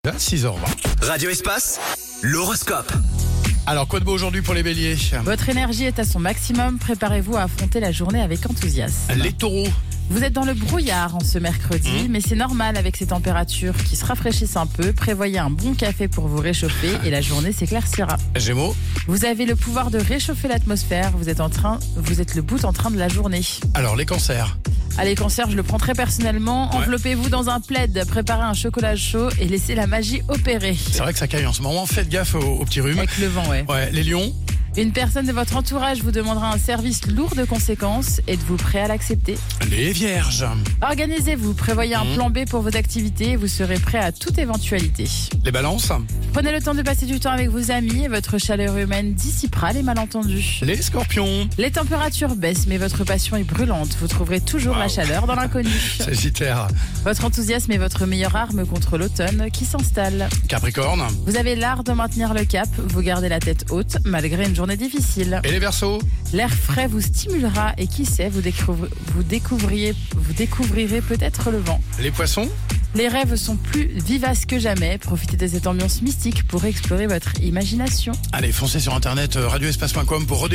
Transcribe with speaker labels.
Speaker 1: 6h20.
Speaker 2: Radio Espace, l'horoscope.
Speaker 1: Alors, quoi de beau aujourd'hui pour les béliers?
Speaker 3: Votre énergie est à son maximum, préparez-vous à affronter la journée avec enthousiasme.
Speaker 1: Les taureaux.
Speaker 3: Vous êtes dans le brouillard en ce mercredi, mais c'est normal avec ces températures qui se rafraîchissent un peu. Prévoyez un bon café pour vous réchauffer et la journée s'éclaircira.
Speaker 1: Gémeaux.
Speaker 3: Vous avez le pouvoir de réchauffer l'atmosphère, vous êtes le bout en train de la journée.
Speaker 1: Alors, les cancers.
Speaker 3: Allez, cancer, je le prends très personnellement.
Speaker 1: Ouais.
Speaker 3: Enveloppez-vous dans un plaid, préparez un chocolat chaud et laissez la magie opérer.
Speaker 1: C'est vrai que ça caille en ce moment. Faites gaffe aux petits rhumes.
Speaker 3: Avec le vent, ouais.
Speaker 1: Ouais, les lions.
Speaker 3: Une personne de votre entourage vous demandera un service lourd de conséquences. Êtes-vous prêt à l'accepter?
Speaker 1: Les vierges.
Speaker 3: Organisez-vous, prévoyez un plan B pour vos activités et vous serez prêt à toute éventualité.
Speaker 1: Les balances.
Speaker 3: Prenez le temps de passer du temps avec vos amis et votre chaleur humaine dissipera les malentendus.
Speaker 1: Les scorpions.
Speaker 3: Les températures baissent mais votre passion est brûlante. Vous trouverez toujours la chaleur dans l'inconnu.
Speaker 1: Sagittaire.
Speaker 3: Votre enthousiasme est votre meilleure arme contre l'automne qui s'installe.
Speaker 1: Capricorne.
Speaker 3: Vous avez l'art de maintenir le cap, vous gardez la tête haute malgré une journée difficile.
Speaker 1: Et les verseaux.
Speaker 3: L'air frais vous stimulera et qui sait, vous découvrirez peut-être le vent.
Speaker 1: Les poissons.
Speaker 3: Les rêves sont plus vivaces que jamais. Profitez de cette ambiance mystique pour explorer votre imagination.
Speaker 1: Allez, foncez sur internet radioespace.com pour redécouvrir